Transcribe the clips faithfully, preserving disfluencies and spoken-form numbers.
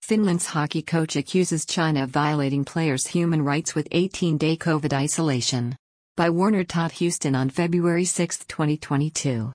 Finland's hockey coach accuses China of violating players' human rights with eighteen-day COVID isolation. By Warner Todd Houston on February sixth, twenty twenty-two.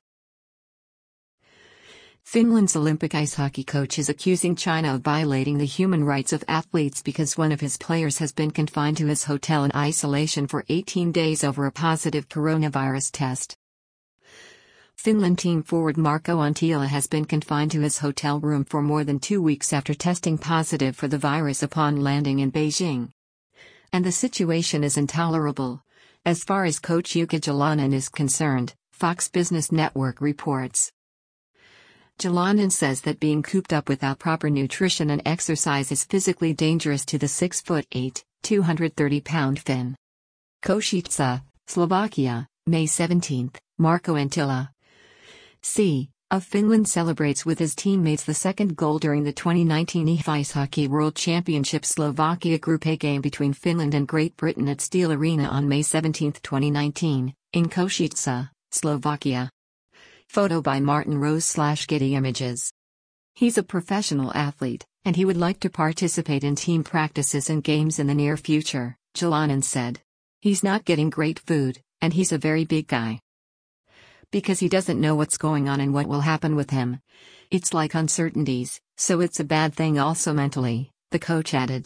Finland's Olympic ice hockey coach is accusing China of violating the human rights of athletes because one of his players has been confined to his hotel in isolation for eighteen days over a positive coronavirus test. Finland team forward Marco Anttila has been confined to his hotel room for more than two weeks after testing positive for the virus upon landing in Beijing. And the situation is intolerable, as far as coach Jukka Jalonen is concerned, Fox Business Network reports. Jalonen says that being cooped up without proper nutrition and exercise is physically dangerous to the six foot eight, two hundred thirty pound Finn. Košice, Slovakia, May seventeenth, Marco Anttila, C, of Finland celebrates with his teammates the second goal during the twenty nineteen I F Ice Hockey World Championship Slovakia Group A game between Finland and Great Britain at Steel Arena on May seventeenth, twenty nineteen, in Košice, Slovakia. Photo by Martin Rose slash Getty Images. He's a professional athlete, and he would like to participate in team practices and games in the near future, Jalonen said. He's not getting great food, and he's a very big guy. Because he doesn't know what's going on and what will happen with him. It's like uncertainties, so it's a bad thing also mentally, the coach added.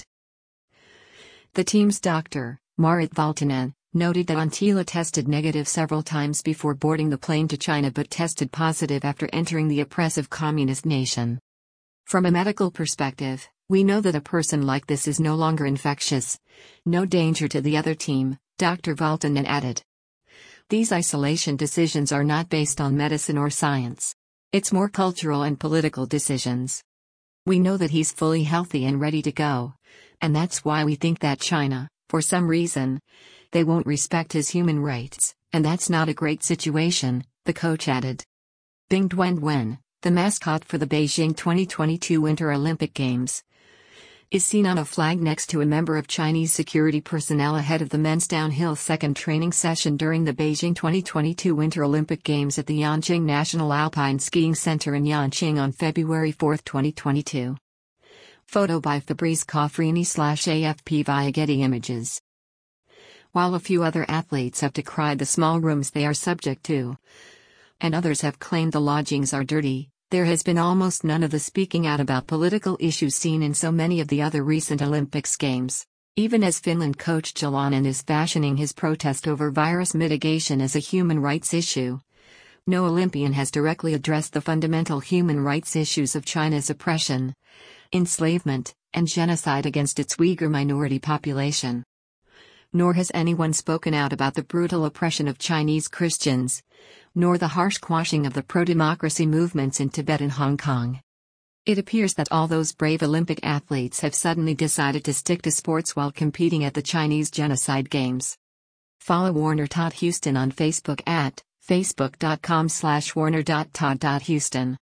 The team's doctor, Marit Valtonen, noted that Anttila tested negative several times before boarding the plane to China but tested positive after entering the oppressive communist nation. From a medical perspective, we know that a person like this is no longer infectious. No danger to the other team, Doctor Valtonen added. These isolation decisions are not based on medicine or science. It's more cultural and political decisions. We know that he's fully healthy and ready to go. And that's why we think that China, for some reason, they won't respect his human rights, and that's not a great situation, the coach added. Bing Duan, the mascot for the Beijing twenty twenty-two Winter Olympic Games, is seen on a flag next to a member of Chinese security personnel ahead of the men's downhill second training session during the Beijing twenty twenty-two Winter Olympic Games at the Yanqing National Alpine Skiing Center in Yanqing on February fourth, twenty twenty-two. Photo by Fabrice Coffrini slash A F P via Getty Images. While a few other athletes have decried the small rooms they are subject to, and others have claimed the lodgings are dirty, there has been almost none of the speaking out about political issues seen in so many of the other recent Olympics games. Even as Finland coach Jalonen is fashioning his protest over virus mitigation as a human rights issue, no Olympian has directly addressed the fundamental human rights issues of China's oppression, enslavement, and genocide against its Uyghur minority population. Nor has anyone spoken out about the brutal oppression of Chinese Christians, nor the harsh quashing of the pro-democracy movements in Tibet and Hong Kong. It appears that all those brave Olympic athletes have suddenly decided to stick to sports while competing at the Chinese Genocide Games. Follow Warner Todd Houston on Facebook at facebook dot com slash warner dot todd dot houston.